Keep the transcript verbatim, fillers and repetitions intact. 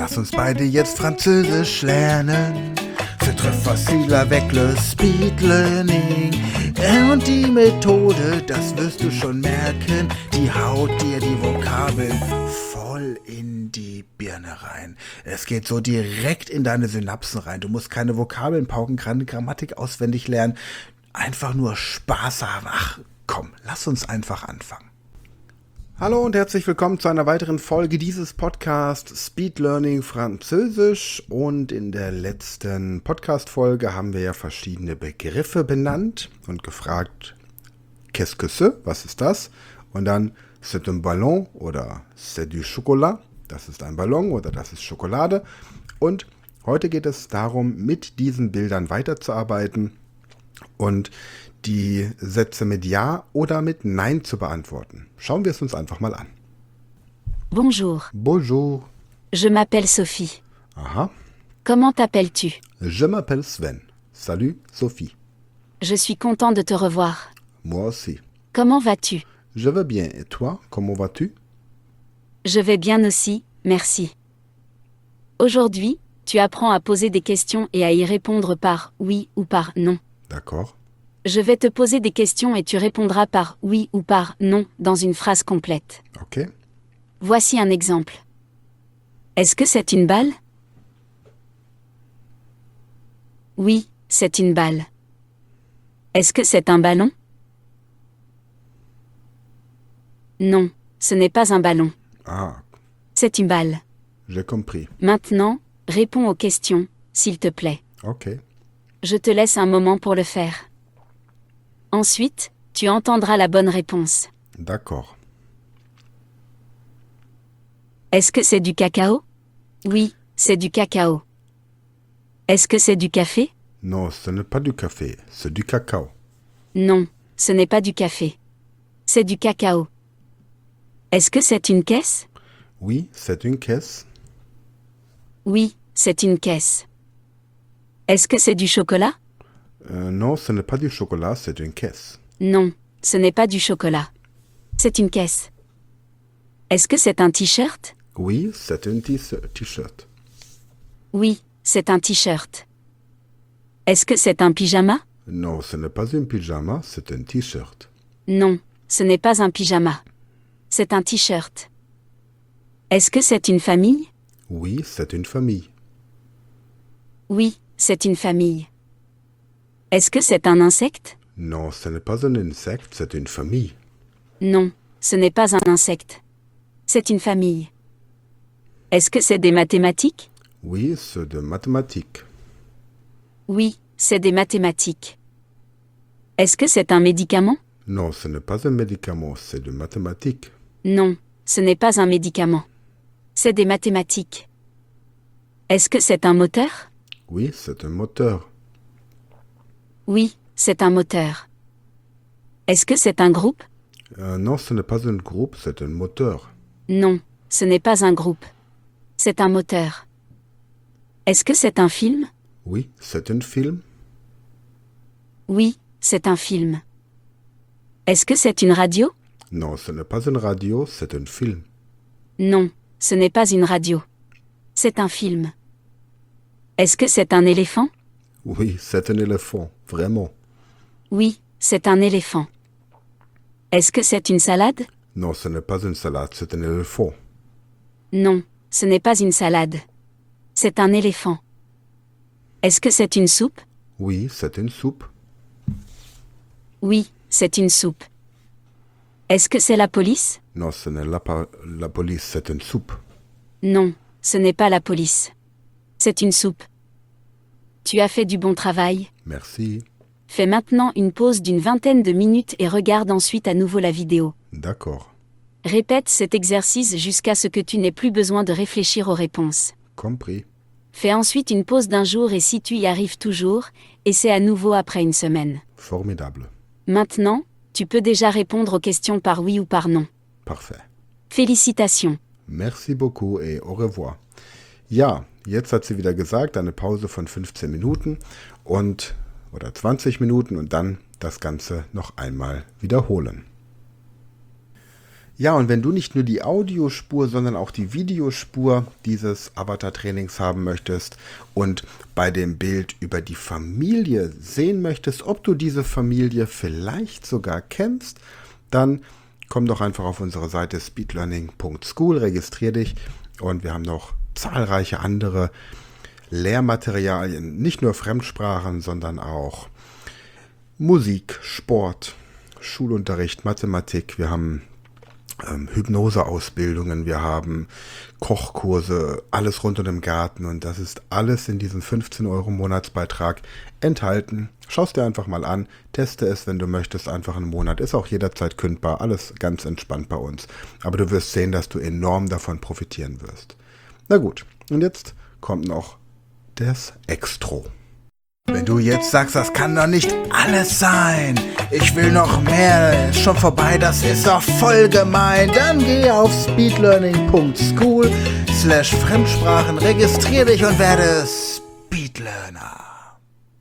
Lass uns beide jetzt Französisch lernen. C'est très facile avec le Speed Learning. Und die Methode, das wirst du schon merken, die haut dir die Vokabeln voll in die Birne rein. Es geht so direkt in deine Synapsen rein. Du musst keine Vokabeln pauken, keine Grammatik auswendig lernen. Einfach nur Spaß haben. Ach komm, lass uns einfach anfangen. Hallo und herzlich willkommen zu einer weiteren Folge dieses Podcasts Speed Learning Französisch. Und in der letzten Podcast-Folge haben wir ja verschiedene Begriffe benannt und gefragt, qu'est-ce que c'est, was ist das? Und dann, c'est un ballon oder c'est du chocolat, das ist ein Ballon oder das ist Schokolade. Und heute geht es darum, mit diesen Bildern weiterzuarbeiten und die Sätze mit Ja oder mit Nein zu beantworten. Schauen wir es uns einfach mal an. Bonjour. Bonjour. Je m'appelle Sophie. Aha. Comment t'appelles-tu? Je m'appelle Sven. Salut, Sophie. Je suis content de te revoir. Moi aussi. Comment vas-tu? Je vais bien. Et toi, comment vas-tu? Je vais bien aussi, merci. Aujourd'hui, tu apprends à poser des questions et à y répondre par oui ou par non. D'accord. Je vais te poser des questions et tu répondras par oui ou par non dans une phrase complète. Ok. Voici un exemple. Est-ce que c'est une balle? Oui, c'est une balle. Est-ce que c'est un ballon? Non, ce n'est pas un ballon. Ah, C'est une balle. j'ai compris. Maintenant, réponds aux questions, s'il te plaît. Ok. Je te laisse un moment pour le faire. Ensuite, tu entendras la bonne réponse. D'accord. Est-ce que c'est du cacao? Oui, c'est du cacao. Est-ce que c'est du café? Non, ce n'est pas du café, c'est du cacao. Non, ce n'est pas du café. C'est du cacao. Est-ce que c'est une caisse? Oui, c'est une caisse. Oui, c'est une caisse. Est-ce que c'est du chocolat? Euh, non, ce n'est pas du chocolat, c'est une caisse. Non, ce n'est pas du chocolat. C'est une caisse. Est-ce que c'est un t-shirt? Oui, c'est un t-shirt. Oui, c'est un t-shirt. Est-ce que c'est un pyjama? Non, ce n'est pas un pyjama, c'est un t-shirt. Non, ce n'est pas un pyjama. C'est un t-shirt. Est-ce que c'est une famille? Oui, c'est une famille. Oui, c'est une famille. Est-ce que c'est un insecte? Non, ce n'est pas un insecte, c'est une famille. Non, ce n'est pas un insecte. C'est une famille. Est-ce que c'est des mathématiques? Oui, c'est de mathématiques. Oui, c'est des mathématiques. Est-ce que c'est un médicament? Non, ce n'est pas un médicament, c'est de mathématiques. Non, ce n'est pas un médicament. C'est des mathématiques. Est-ce que c'est un moteur? Oui, c'est un moteur. Oui, c'est un moteur. Est-ce que c'est un groupe? Euh, non, ce n'est pas un groupe, c'est un moteur. Non, ce n'est pas un groupe. C'est un moteur. Est-ce que c'est un film? Oui, c'est un film. Oui, c'est un film. Est-ce que c'est une radio? Non, ce n'est pas une radio, c'est un film. Non, ce n'est pas une radio. C'est un film. Est-ce que c'est un éléphant? Oui, c'est un éléphant, vraiment. Oui, c'est un éléphant. Est-ce que c'est une salade? Non, ce n'est pas une salade, c'est un éléphant. Non, ce n'est pas une salade. C'est un éléphant. Est-ce que c'est une soupe? Oui, c'est une soupe. Oui, c'est une soupe. Est-ce que c'est la police? Non, ce n'est la, pa- la police, c'est une soupe. Non, ce n'est pas la police. C'est une soupe. Tu as fait du bon travail. Merci. Fais maintenant une pause d'une vingtaine de minutes et regarde ensuite à nouveau la vidéo. D'accord. Répète cet exercice jusqu'à ce que tu n'aies plus besoin de réfléchir aux réponses. Compris. Fais ensuite une pause d'un jour et si tu y arrives toujours, essaie à nouveau après une semaine. Formidable. Maintenant, tu peux déjà répondre aux questions par oui ou par non. Parfait. Félicitations. Merci beaucoup et au revoir. Ja, jetzt hat sie wieder gesagt, eine Pause von fünfzehn Minuten und oder zwanzig Minuten und dann das Ganze noch einmal wiederholen. Ja, und wenn du nicht nur die Audiospur, sondern auch die Videospur dieses Avatar-Trainings haben möchtest und bei dem Bild über die Familie sehen möchtest, ob du diese Familie vielleicht sogar kennst, dann komm doch einfach auf unsere Seite speedlearning punkt school, registrier dich und wir haben noch zahlreiche andere Lehrmaterialien, nicht nur Fremdsprachen, sondern auch Musik, Sport, Schulunterricht, Mathematik. Wir haben ähm, Hypnoseausbildungen, wir haben Kochkurse, alles rund um den Garten und das ist alles in diesem fünfzehn Euro Monatsbeitrag enthalten. Schau es dir einfach mal an, teste es, wenn du möchtest, einfach einen Monat. Ist auch jederzeit kündbar, alles ganz entspannt bei uns. Aber du wirst sehen, dass du enorm davon profitieren wirst. Na gut, und jetzt kommt noch das Extro. Wenn du jetzt sagst, das kann doch nicht alles sein, ich will noch mehr, ist schon vorbei, das ist doch voll gemein, dann geh auf speedlearning punkt school slash Fremdsprachen, registrier dich und werde Speedlearner.